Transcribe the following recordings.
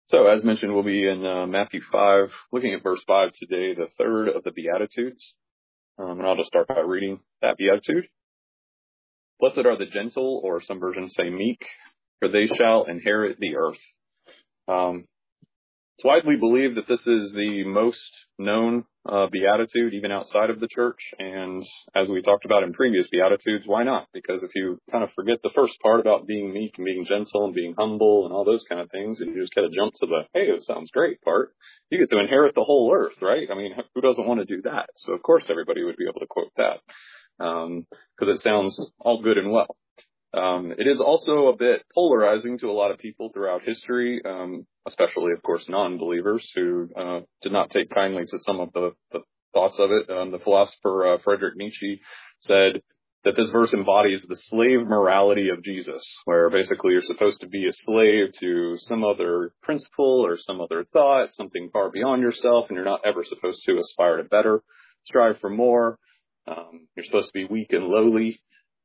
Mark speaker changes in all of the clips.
Speaker 1: So, as mentioned, we'll be in Matthew 5, looking at verse 5 today, the third of the Beatitudes. And I'll just start by reading that Beatitude. Blessed are the gentle, or some versions say meek, for they shall inherit the earth. It's widely believed that this is the most known beatitude, even outside of the church. And as we talked about in previous beatitudes, why not? Because if you kind of forget the first part about being meek and being gentle and being humble and all those kind of things, and you just kind of jump to the, hey, this sounds great part, you get to inherit the whole earth, right? I mean, who doesn't want to do that? So of course everybody would be able to quote that because it sounds all good and well. It is also a bit polarizing to a lot of people throughout history, especially, of course, non-believers who did not take kindly to some of the thoughts of it. The philosopher Friedrich Nietzsche said that this verse embodies the slave morality of Jesus, where basically you're supposed to be a slave to some other principle or some other thought, something far beyond yourself, and you're not ever supposed to aspire to better, strive for more. You're supposed to be weak and lowly.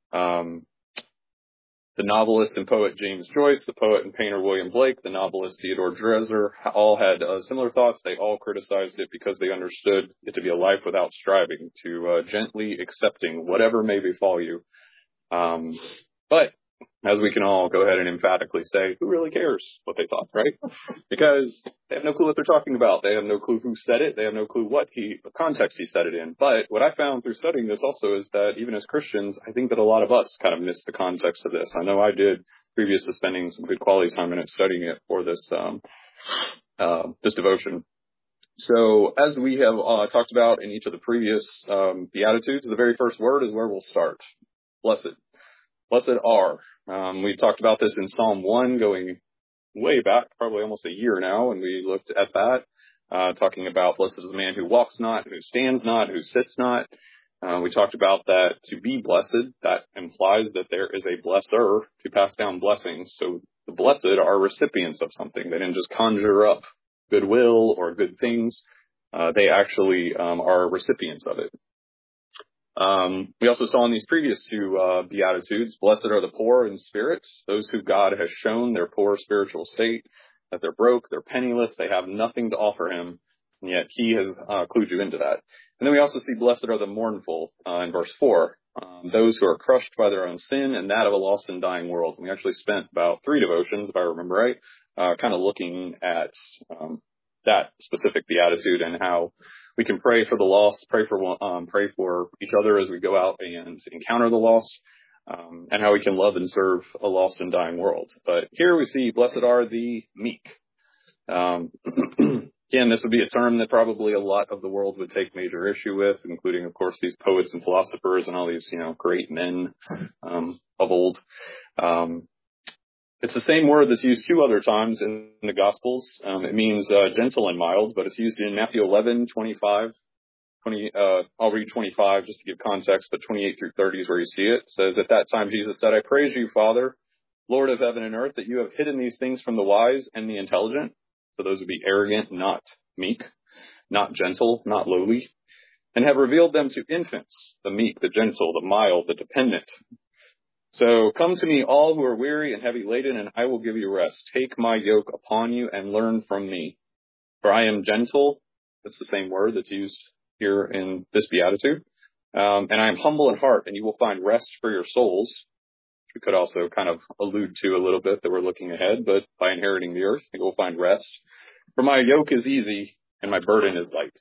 Speaker 1: The novelist and poet James Joyce, the poet and painter William Blake, the novelist Theodore Dreiser all had similar thoughts. They all criticized it because they understood it to be a life without striving, to gently accepting whatever may befall you. But as we can all go ahead and emphatically say, who really cares what they thought, right? Because they have no clue what they're talking about. They have no clue who said it. They have no clue what context he said it in. But what I found through studying this also is that even as Christians, I think that a lot of us kind of miss the context of this. I know I did previous to spending some good quality time in it studying it for this devotion. So as we have talked about in each of the previous Beatitudes, the very first word is where we'll start. Blessed. Blessed are. We talked about this in Psalm 1 going way back, probably almost a year now, and we looked at that, talking about blessed is the man who walks not, who stands not, who sits not. We talked about that to be blessed, that implies that there is a blesser to pass down blessings. So the blessed are recipients of something. They didn't just conjure up goodwill or good things. They actually are recipients of it. We also saw in these previous two Beatitudes, blessed are the poor in spirit, those who God has shown their poor spiritual state, that they're broke, they're penniless, they have nothing to offer him, and yet he has clued you into that. And then we also see blessed are the mournful in verse 4, those who are crushed by their own sin and that of a lost and dying world. And we actually spent about 3 devotions, if I remember right, kind of looking at that specific Beatitude and how we can pray for the lost, pray for each other as we go out and encounter the lost, and how we can love and serve a lost and dying world. But here we see, blessed are the meek. Again, this would be a term that probably a lot of the world would take major issue with, including, of course, these poets and philosophers and all these, great men of old. It's the same word that's used 2 other times in the Gospels. It means gentle and mild, but it's used in Matthew 11:25. I'll read 25 just to give context, but 28 through 30 is where you see it. It says, at that time Jesus said, I praise you, Father, Lord of heaven and earth, that you have hidden these things from the wise and the intelligent. So those would be arrogant, not meek, not gentle, not lowly, and have revealed them to infants, the meek, the gentle, the mild, the dependent. So come to me, all who are weary and heavy laden, and I will give you rest. Take my yoke upon you and learn from me. For I am gentle. That's the same word that's used here in this beatitude. And I am humble in heart, and you will find rest for your souls. We could also kind of allude to a little bit that we're looking ahead, but by inheriting the earth, you will find rest. For my yoke is easy and my burden is light.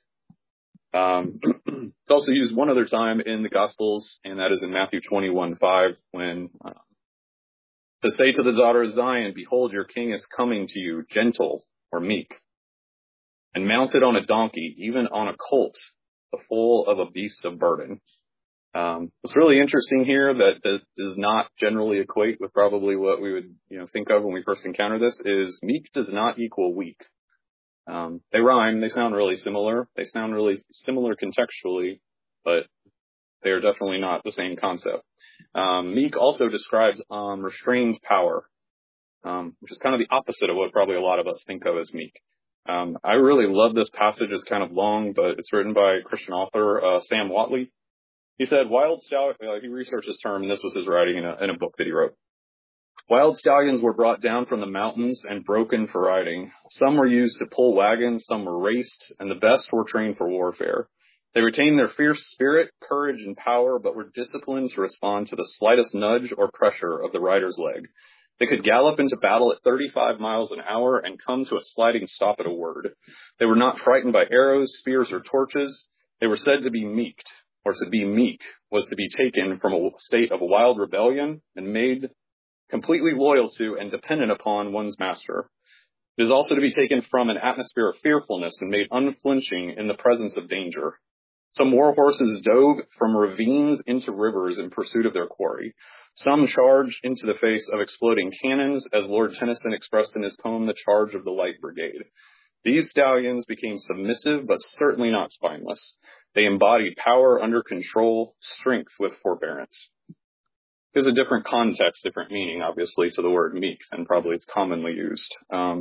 Speaker 1: It's also used one other time in the Gospels, and that is in Matthew 21:5, when to say to the daughter of Zion, behold, your king is coming to you, gentle or meek, and mounted on a donkey, even on a colt, the foal of a beast of burden. What's really interesting here that does not generally equate with probably what we would think of when we first encounter this is meek does not equal weak. They rhyme, they sound really similar. They sound really similar contextually, but they are definitely not the same concept. Meek also describes restrained power, which is kind of the opposite of what probably a lot of us think of as meek. I really love this passage. It's kind of long, but it's written by a Christian author, Sam Watley. He said, he researched this term, and this was his writing in a book that he wrote. Wild stallions were brought down from the mountains and broken for riding. Some were used to pull wagons, some were raced, and the best were trained for warfare. They retained their fierce spirit, courage, and power, but were disciplined to respond to the slightest nudge or pressure of the rider's leg. They could gallop into battle at 35 miles an hour and come to a sliding stop at a word. They were not frightened by arrows, spears, or torches. They were said to be meeked, or to be meek was to be taken from a state of wild rebellion and made completely loyal to and dependent upon one's master. It is also to be taken from an atmosphere of fearfulness and made unflinching in the presence of danger. Some war horses dove from ravines into rivers in pursuit of their quarry. Some charged into the face of exploding cannons, as Lord Tennyson expressed in his poem, The Charge of the Light Brigade. These stallions became submissive, but certainly not spineless. They embodied power under control, strength with forbearance. There's a different context, different meaning, obviously, to the word meek than probably it's commonly used.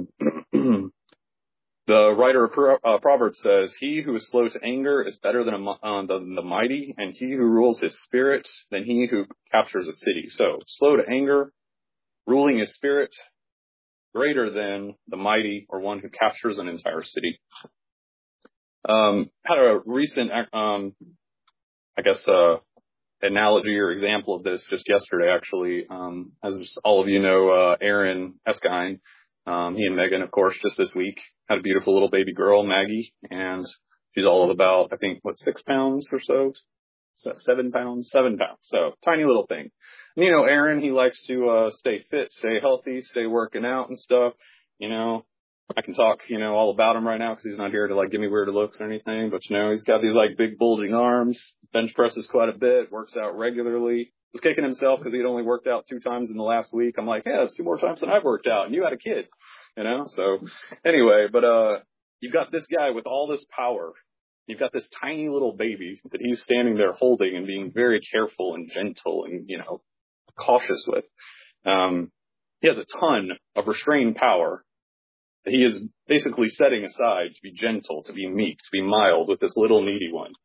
Speaker 1: The writer of Proverbs says, "He who is slow to anger is better than the mighty, and he who rules his spirit than he who captures a city." So, slow to anger, ruling his spirit, greater than the mighty or one who captures an entire city. Had a recent, analogy or example of this just yesterday, actually. As all of you know, Aaron Eskine, he and Megan, of course, just this week had a beautiful little baby girl, Maggie, and she's all of about, 6 pounds or so? 7 pounds? 7 pounds. So, tiny little thing. And, Aaron, he likes to stay fit, stay healthy, stay working out and stuff. I can talk, all about him right now because he's not here to, give me weird looks or anything. But, he's got these, big bulging arms, bench presses quite a bit, works out regularly. Was kicking himself because he'd only worked out 2 times in the last week. I'm like, yeah, it's 2 more times than I've worked out, and you had a kid, So anyway, but you've got this guy with all this power. You've got this tiny little baby that he's standing there holding and being very careful and gentle and cautious with. He has a ton of restrained power that he is basically setting aside to be gentle, to be meek, to be mild with this little needy one.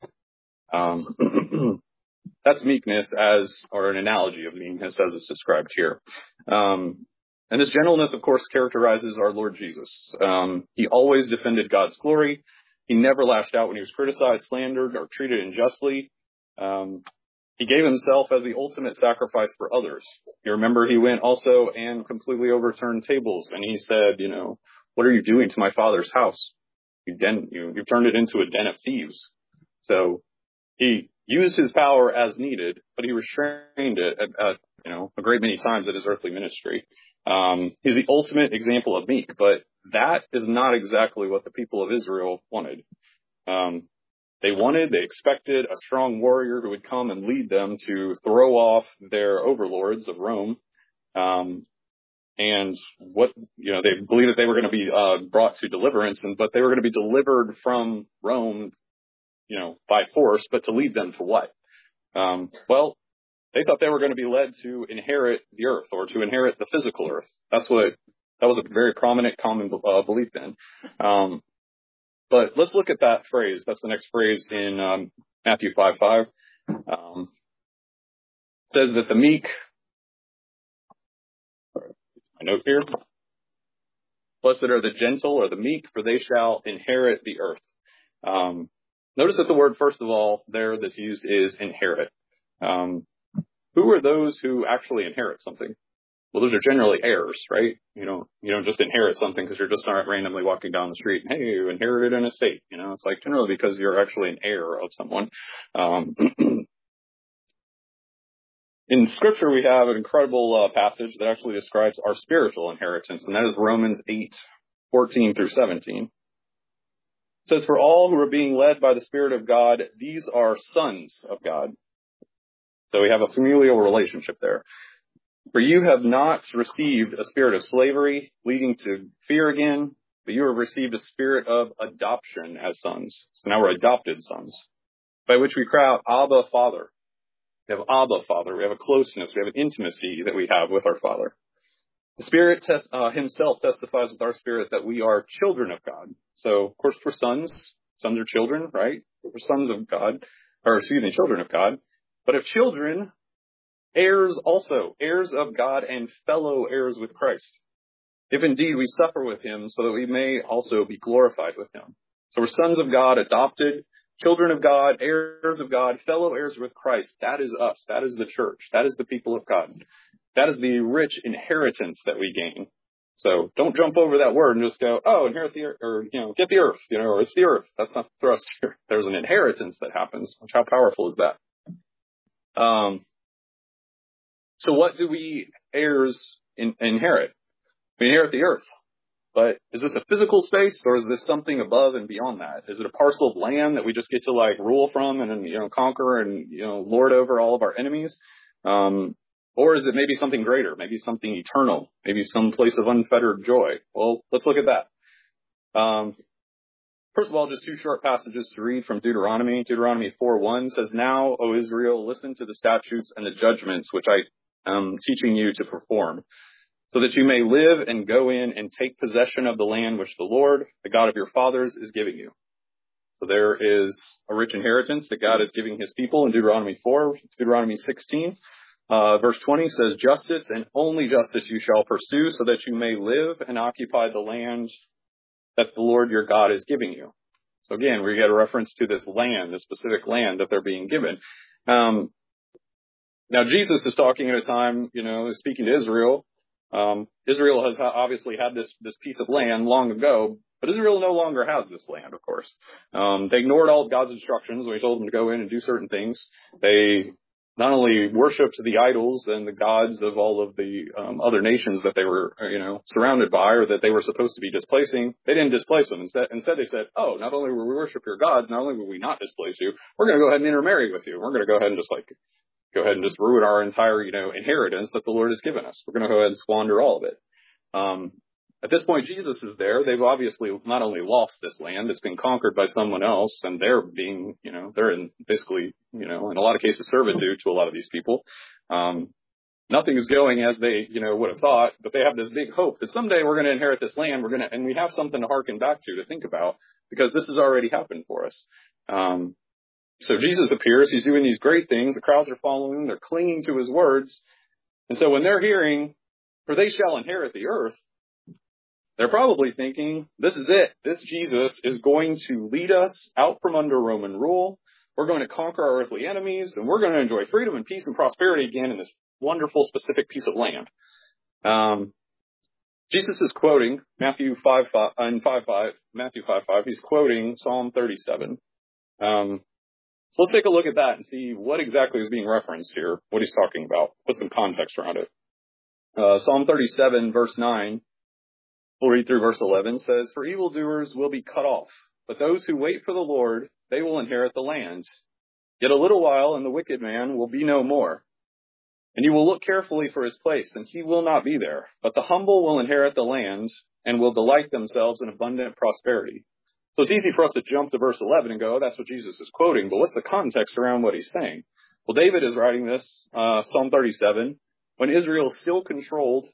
Speaker 1: That's meekness or an analogy of meekness as it's described here. And this gentleness, of course, characterizes our Lord Jesus. He always defended God's glory. He never lashed out when he was criticized, slandered, or treated unjustly. He gave himself as the ultimate sacrifice for others. You remember he went also and completely overturned tables, and he said, "What are you doing to my Father's house? You've turned it into a den of thieves." So he used his power as needed, but he restrained it at a great many times at his earthly ministry. He's the ultimate example of meek, but that is not exactly what the people of Israel wanted. They expected a strong warrior who would come and lead them to throw off their overlords of Rome. And they believed that they were going to be brought to deliverance, but they were going to be delivered from Rome, by force, but to lead them to what? They thought they were going to be led to inherit the earth or to inherit the physical earth. That was a very prominent common belief then. But let's look at that phrase. That's the next phrase in Matthew 5:5. It says that the meek, my note here, blessed are the gentle or the meek, for they shall inherit the earth. Notice that the word, first of all, there that's used is inherit. Who are those who actually inherit something? Well, those are generally heirs, right? You don't just inherit something because you're just not randomly walking down the street and, hey, you inherited an estate. It's generally because you're actually an heir of someone. In Scripture, we have an incredible passage that actually describes our spiritual inheritance, and that is Romans 8:14 through 17. It says, "For all who are being led by the Spirit of God, these are sons of God." So we have a familial relationship there. "For you have not received a spirit of slavery, leading to fear again, but you have received a spirit of adoption as sons." So now we're adopted sons, by which we cry out, "Abba, Father." We have Abba, Father. We have a closeness. We have an intimacy that we have with our Father. The Spirit himself testifies with our spirit that we are children of God. So, of course, we're sons. Sons are children, right? We're sons of God, children of God. But if children, heirs also, heirs of God and fellow heirs with Christ, if indeed we suffer with him, so that we may also be glorified with him. So we're sons of God, adopted, children of God, heirs of God, fellow heirs with Christ. That is us. That is the church. That is the people of God. That is the rich inheritance that we gain. So don't jump over that word and just go, oh, inherit the earth, or, get the earth, or it's the earth. That's not the thrust here. There's an inheritance that happens. How powerful is that? So what do we heirs inherit? We inherit the earth. But is this a physical space, or is this something above and beyond that? Is it a parcel of land that we just get to rule from and, conquer and, lord over all of our enemies? Or is it maybe something greater, maybe something eternal, maybe some place of unfettered joy? Well, let's look at that. First of all, just two short passages to read from Deuteronomy. Deuteronomy 4:1 says, "Now, O Israel, listen to the statutes and the judgments which I am teaching you to perform, so that you may live and go in and take possession of the land which the Lord, the God of your fathers, is giving you." So there is a rich inheritance that God is giving his people in Deuteronomy 4. Deuteronomy 16, verse 20 says, "Justice and only justice you shall pursue, so that you may live and occupy the land that the Lord your God is giving you." So again, we get a reference to this land, this specific land that they're being given. Now, Jesus is talking at a time, speaking to Israel. Israel has obviously had this piece of land long ago, but Israel no longer has this land, of course. They ignored all of God's instructions when he told them to go in and do certain things. They not only worshipped the idols and the gods of all of the other nations that they were, surrounded by, or that they were supposed to be displacing. They didn't displace them. Instead they said, "Oh, not only will we worship your gods, not only will we not displace you, we're going to go ahead and intermarry with you. We're going to go ahead and just ruin our entire, inheritance that the Lord has given us. We're going to go ahead and squander all of it." At this point, Jesus is there. They've obviously not only lost this land, it's been conquered by someone else, and they're being, they're in basically, in a lot of cases, servitude to a lot of these people. Nothing is going as they, would have thought, but they have this big hope that someday we're going to inherit this land. And we have something to hearken back to think about, because this has already happened for us. So Jesus appears. He's doing these great things. The crowds are following him. They're clinging to his words. And so when they're hearing, "For they shall inherit the earth," they're probably thinking, this is it. This Jesus is going to lead us out from under Roman rule. We're going to conquer our earthly enemies, and we're going to enjoy freedom and peace and prosperity again in this wonderful, specific piece of land. Jesus is quoting Matthew 5:5. He's quoting Psalm 37. So let's take a look at that and see what exactly is being referenced here, what he's talking about, put some context around it. Psalm 37, verse 9, we'll read through verse 11, says, "For evildoers will be cut off, but those who wait for the Lord, they will inherit the land. Yet a little while, and the wicked man will be no more. And you will look carefully for his place, and he will not be there. But the humble will inherit the land, and will delight themselves in abundant prosperity." So it's easy for us to jump to verse 11 and go, "Oh, that's what Jesus is quoting." But what's the context around what he's saying? Well, David is writing this, Psalm 37, when Israel is still controlled,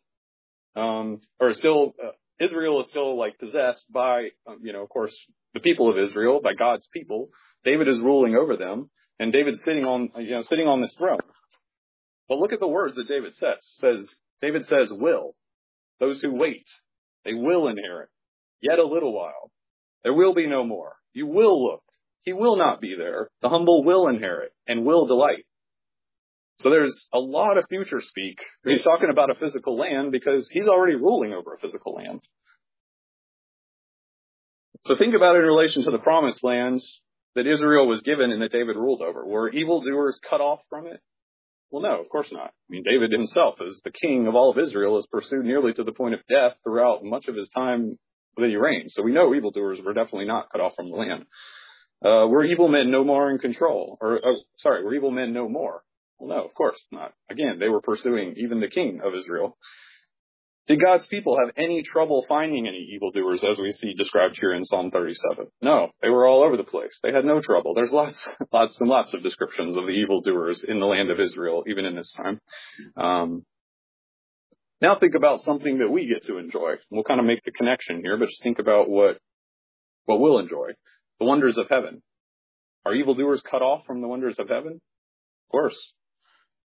Speaker 1: Israel is still possessed by, of course, the people of Israel, by God's people. David is ruling over them, and David's sitting on this throne. But look at the words that David says. David says, "Will." Those who wait, they will inherit. Yet a little while. There will be no more. You will look. He will not be there. The humble will inherit and will delight. So there's a lot of future speak. He's talking about a physical land because he's already ruling over a physical land. So think about it in relation to the promised land that Israel was given and that David ruled over. Were evildoers cut off from it? Well, no, of course not. I mean, David himself, as the king of all of Israel, is pursued nearly to the point of death throughout much of his time that he reigned. So we know evildoers were definitely not cut off from the land. Were evil men no more in control? Were evil men no more? Well, no, of course not. Again, they were pursuing even the king of Israel. Did God's people have any trouble finding any evildoers, as we see described here in Psalm 37? No, they were all over the place. They had no trouble. There's lots and lots of descriptions of the evildoers in the land of Israel, even in this time. Now think about something that we get to enjoy. We'll kind of make the connection here, but just think about what we'll enjoy. The wonders of heaven. Are evildoers cut off from the wonders of heaven? Of course.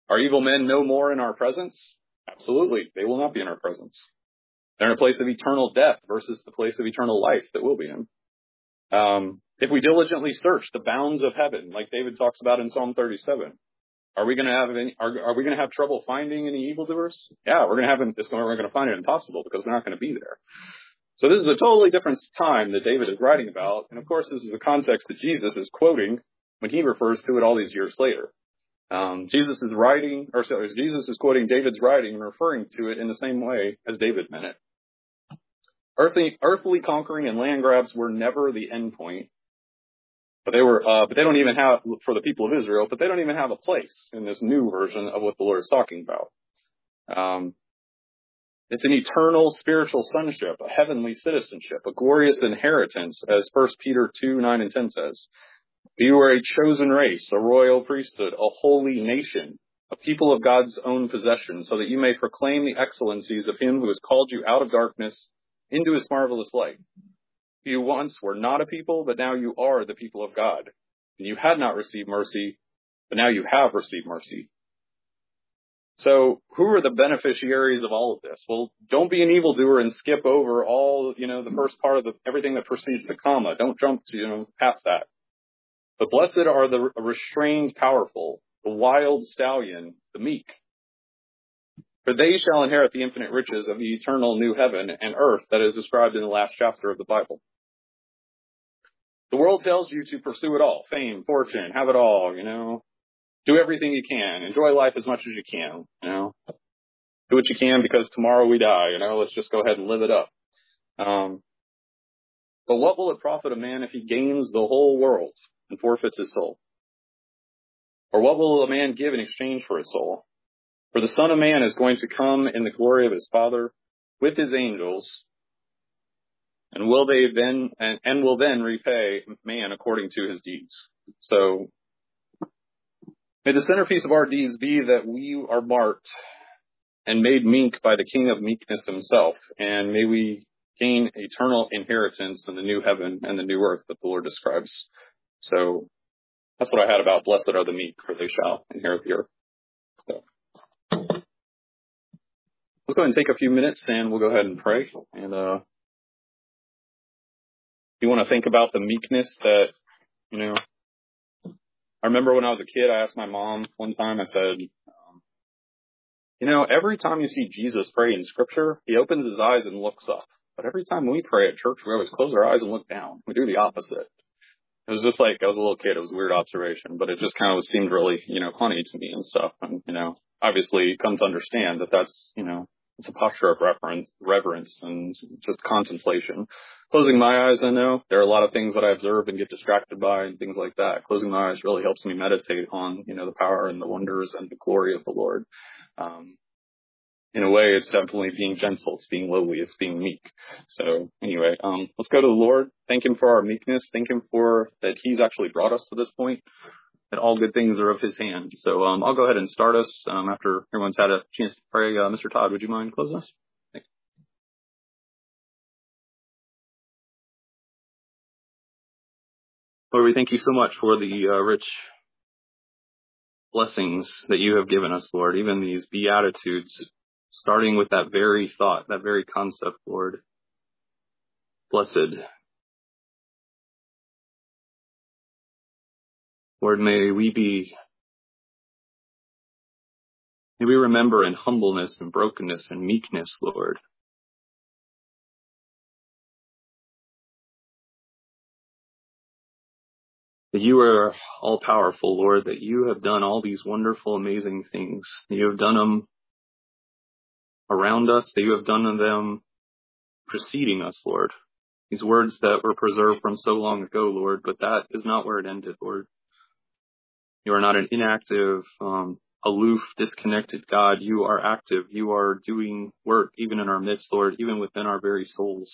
Speaker 1: Are evil men no more in our presence? Absolutely. They will not be in our presence. They're in a place of eternal death versus the place of eternal life that we'll be in. If we diligently search the bounds of heaven, like David talks about in Psalm 37, are we going to have trouble finding any evildoers? Yeah, we're going to find it impossible because they're not going to be there. So this is a totally different time that David is writing about. And of course, this is the context that Jesus is quoting when he refers to it all these years later. Jesus is quoting David's writing and referring to it in the same way as David meant it. Earthly conquering and land grabs were never the end point. But they don't even have, for the people of Israel, but they don't even have a place in this new version of what the Lord is talking about. It's an eternal spiritual sonship, a heavenly citizenship, a glorious inheritance, as 1 Peter 2:9-10 says. You are a chosen race, a royal priesthood, a holy nation, a people of God's own possession, so that you may proclaim the excellencies of him who has called you out of darkness into his marvelous light. You once were not a people, but now you are the people of God. And you had not received mercy, but now you have received mercy. So who are the beneficiaries of all of this? Well, don't be an evildoer and skip over all, the first part of everything that precedes the comma. Don't jump past that. But blessed are the restrained powerful, the wild stallion, the meek. For they shall inherit the infinite riches of the eternal new heaven and earth that is described in the last chapter of the Bible. The world tells you to pursue it all. Fame, fortune, have it all, Do everything you can. Enjoy life as much as you can, Do what you can because tomorrow we die, Let's just go ahead and live it up. But what will it profit a man if he gains the whole world and forfeits his soul? Or what will a man give in exchange for his soul? For the Son of Man is going to come in the glory of his Father with his angels, and will then repay man according to his deeds. So may the centerpiece of our deeds be that we are marked and made meek by the King of meekness himself, and may we gain eternal inheritance in the new heaven and the new earth that the Lord describes. So that's what I had about blessed are the meek, for they shall inherit the earth. So let's go ahead and take a few minutes and we'll go ahead and pray. And you want to think about the meekness that, I remember when I was a kid, I asked my mom one time, I said, every time you see Jesus pray in scripture, he opens his eyes and looks up. But every time we pray at church, we always close our eyes and look down. We do the opposite. It was just like, I was a little kid, it was a weird observation, but it just kind of seemed really, funny to me and stuff. And, obviously come to understand that that's, it's a posture of reverence and just contemplation. Closing my eyes, I know there are a lot of things that I observe and get distracted by and things like that. Closing my eyes really helps me meditate on, the power and the wonders and the glory of the Lord. In a way, it's definitely being gentle. It's being lowly. It's being meek. So anyway, let's go to the Lord. Thank him for our meekness. Thank him for that he's actually brought us to this point, that all good things are of his hand. So I'll go ahead and start us after everyone's had a chance to pray. Mr. Todd, would you mind closing us? Thanks. Lord, we thank you so much for the rich blessings that you have given us, Lord, even these beatitudes, starting with that very thought, that very concept, Lord. Blessed. Lord, may we remember in humbleness and brokenness and meekness, Lord. That you are all powerful, Lord, that you have done all these wonderful, amazing things. That you have done them around us, that you have done them preceding us, Lord. These words that were preserved from so long ago, Lord, but that is not where it ended, Lord. You are not an inactive, aloof, disconnected God. You are active. You are doing work even in our midst, Lord, even within our very souls.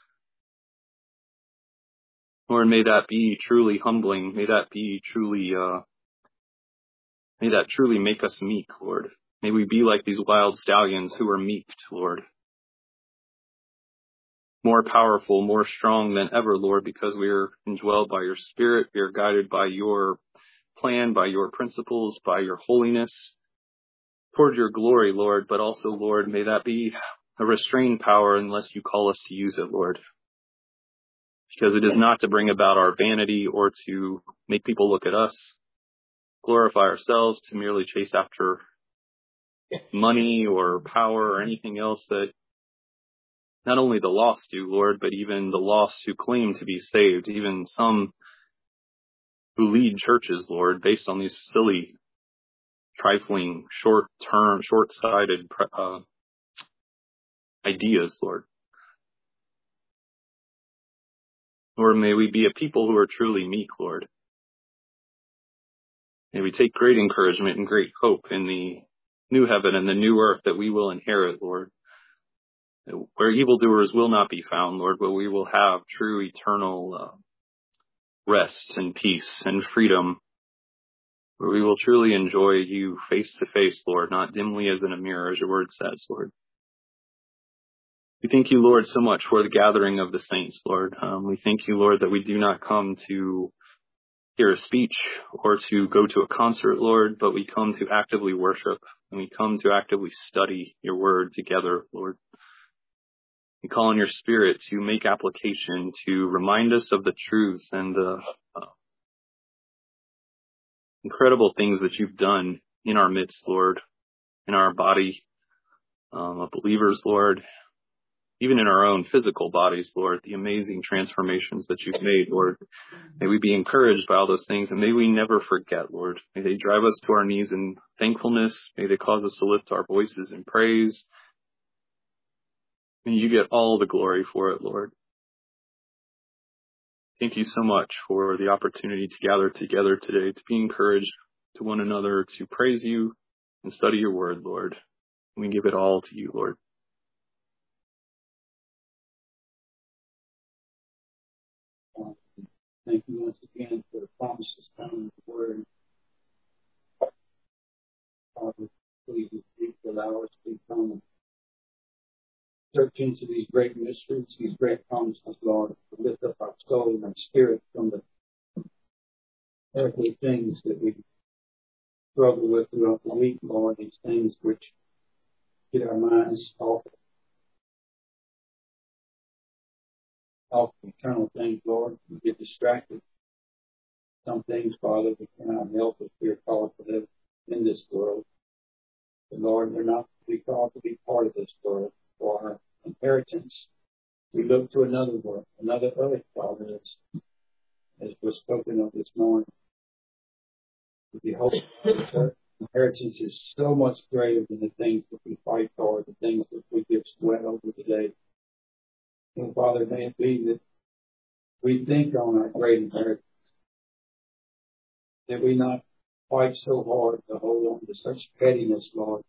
Speaker 1: Lord, may that be truly humbling. May that truly make us meek, Lord. May we be like these wild stallions who are meeked, Lord. More powerful, more strong than ever, Lord, because we are indwelled by your Spirit. We are guided by your plan, by your principles, by your holiness. toward your glory, Lord, but also, Lord, may that be a restrained power unless you call us to use it, Lord. Because it is not to bring about our vanity or to make people look at us, glorify ourselves, to merely chase after money or power or anything else that not only the lost do, Lord, but even the lost who claim to be saved, even some who lead churches, Lord, based on these silly, trifling, short-sighted ideas, Lord. Lord, may we be a people who are truly meek, Lord. May we take great encouragement and great hope in the new heaven and the new earth that we will inherit, Lord. Where evildoers will not be found, Lord, but we will have true eternal rest and peace and freedom, where we will truly enjoy you face to face, Lord, not dimly as in a mirror, as your word says, Lord. We thank you, Lord, so much for the gathering of the saints, Lord. We thank you, Lord, that we do not come to hear a speech or to go to a concert, Lord, but we come to actively worship and we come to actively study your word together, Lord. We call on your Spirit to make application, to remind us of the truths and the incredible things that you've done in our midst, Lord, in our body of believers, Lord, even in our own physical bodies, Lord, the amazing transformations that you've made, Lord. May we be encouraged by all those things, and may we never forget, Lord. May they drive us to our knees in thankfulness. May they cause us to lift our voices in praise. May you get all the glory for it, Lord. Thank you so much for the opportunity to gather together today, to be encouraged to one another, to praise you and study your word, Lord. We give it all to you, Lord.
Speaker 2: Thank you once again for the promises found in the word. Father, please allow us to become search into these great mysteries, these great promises, Lord, to lift up our soul and spirit from the earthly things that we struggle with throughout the week, Lord, these things which get our minds off eternal things, Lord. We get distracted. Some things, Father, we cannot help if we are called to live in this world. But Lord, we're not to be called to be part of this world for our inheritance. We look to another world, another earth, Father, as was spoken of this morning. Behold, our inheritance is so much greater than the things that we fight for, the things that we give sweat over today. And Father, may it be that we think on our great inheritance, that we not fight so hard to hold on to such pettiness, Lord.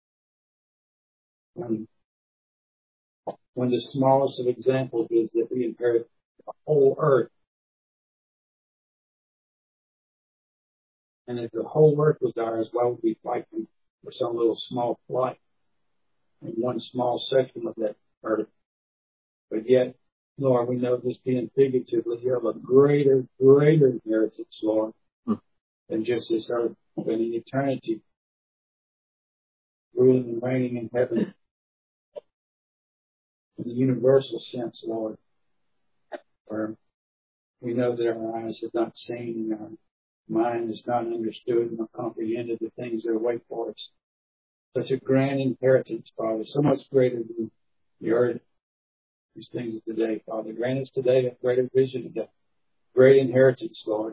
Speaker 2: When the smallest of examples is that we inherit the whole earth. And if the whole earth was ours, why would we fight for some little small plot in one small section of that earth? But yet, Lord, we know this being figuratively, you have a greater inheritance, Lord, than just this earth, but in eternity, ruling and reigning in heaven. In the universal sense, Lord, where we know that our eyes have not seen and our mind has not understood nor comprehended the things that await for us. Such a grand inheritance, Father, so much greater than the earth. These things of today, Father. Grant us today a greater vision of that great inheritance, Lord.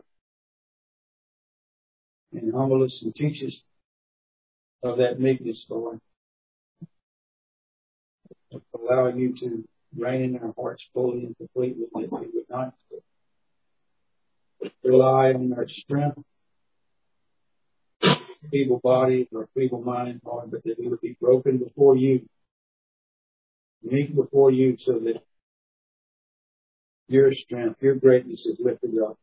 Speaker 2: And humble us and teach us of that meekness, Lord. Allow you to reign in our hearts fully and completely, that we would not rely on our strength, feeble body, or feeble mind, Lord, but that we would be broken before you, meek before you, so that your strength, your greatness is lifted up.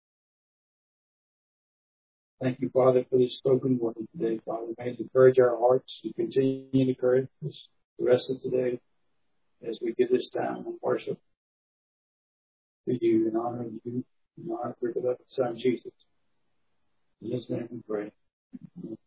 Speaker 2: Thank you, Father, for this spoken word today, Father. May it encourage our hearts to continue to encourage us the rest of today as we give this time and worship to you and honor you and honor your beloved Son, Jesus. In his name we pray.